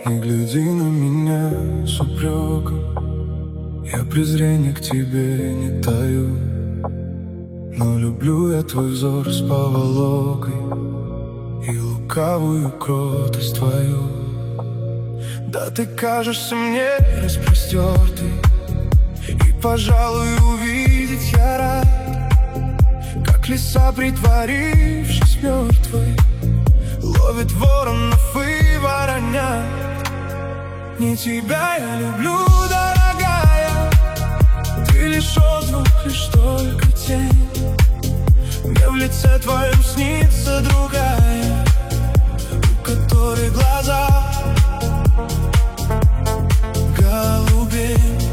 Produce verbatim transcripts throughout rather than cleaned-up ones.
Не гляди на меня с упреком, я презрения к тебе не таю. Но люблю я твой взор с поволокой и лукавую кротость твою. Да ты кажешься мне распростертый, и, пожалуй, увидеть я рад, как лиса, притворившись мертвой, ловит воронов и воронят. Не тебя я люблю, дорогая, ты лишь отзвук, лишь только тень. Мне в лице твоем снится другая, у которой глаза голубей.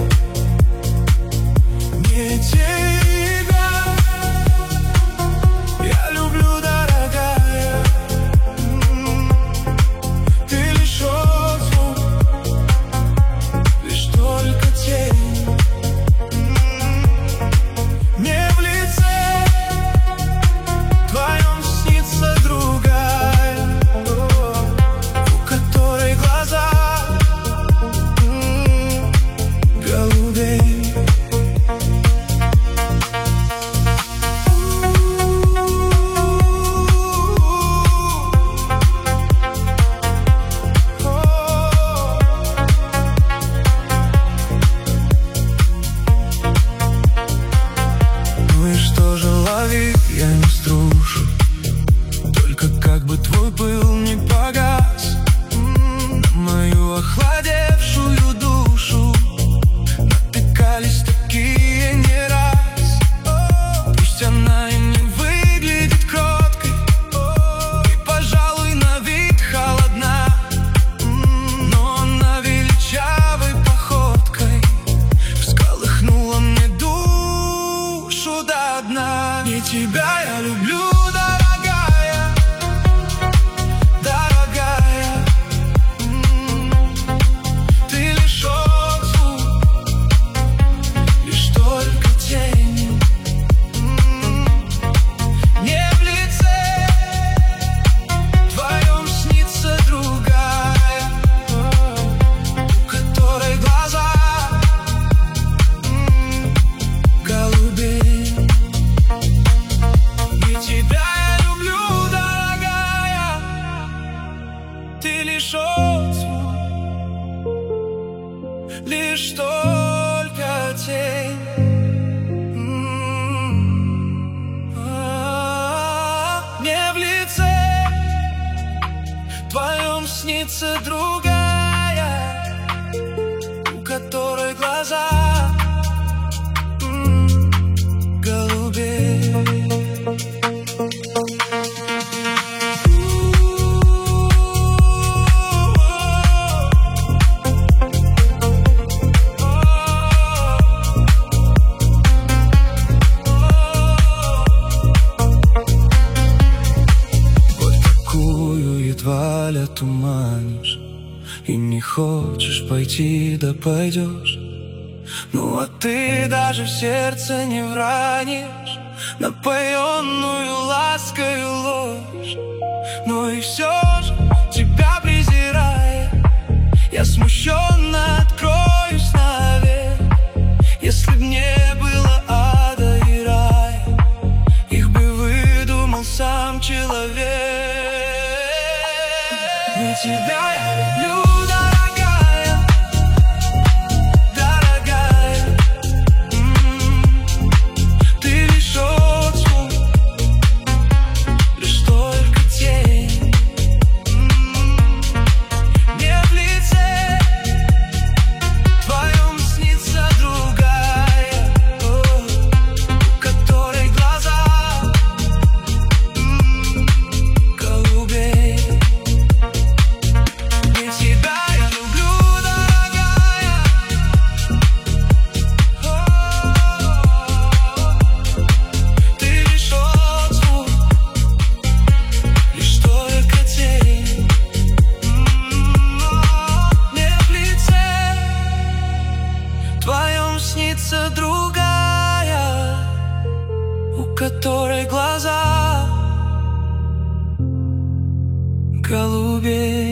Не тебя я люблю, дорогая, ты лишь отзвук, лишь только тень. Мне в лице твоем снится другая, у которой глаза голубей. Ну и что же, лови, я не струшу, только как бы твой пыл не погас на мою охладевшую душу. Натыкались такие не раз. Пусть она и не выглядит кроткой, и, пожалуй, на вид холодна, но она величавой походкой всколыхнула мне душу до дна. Не тебя я люблю, дорогая, дорогая, ты лишь отзвук, лишь только тень. Мне в лице твоем снится другая, у которой глаза голубей. Не тебя я люблю, дорогая, ты лишь отзвук, лишь только тень. Мне в лице твоем снится другая, у которой глаза голубей. Вот такую едва ли туманишь, и не хочешь пойти, да пойдешь. Ну а ты даже в сердце не вранишь напоенную ласкою ложь. Но и все же, тебя презирая, я смущенно откроюсь навек. Если б не было ада и рая, их бы выдумал сам человек. Не тебя я люблю, дорогая, дорогая, ты лишь отзвук, лишь только тень. Мне в лице твоем снится другая, у которой глаза голубей. Не тебя я люблю, дорогая, ты лишь отзвук, лишь только тень. Мне в лице твоем снится другая, у которой глаза голубей.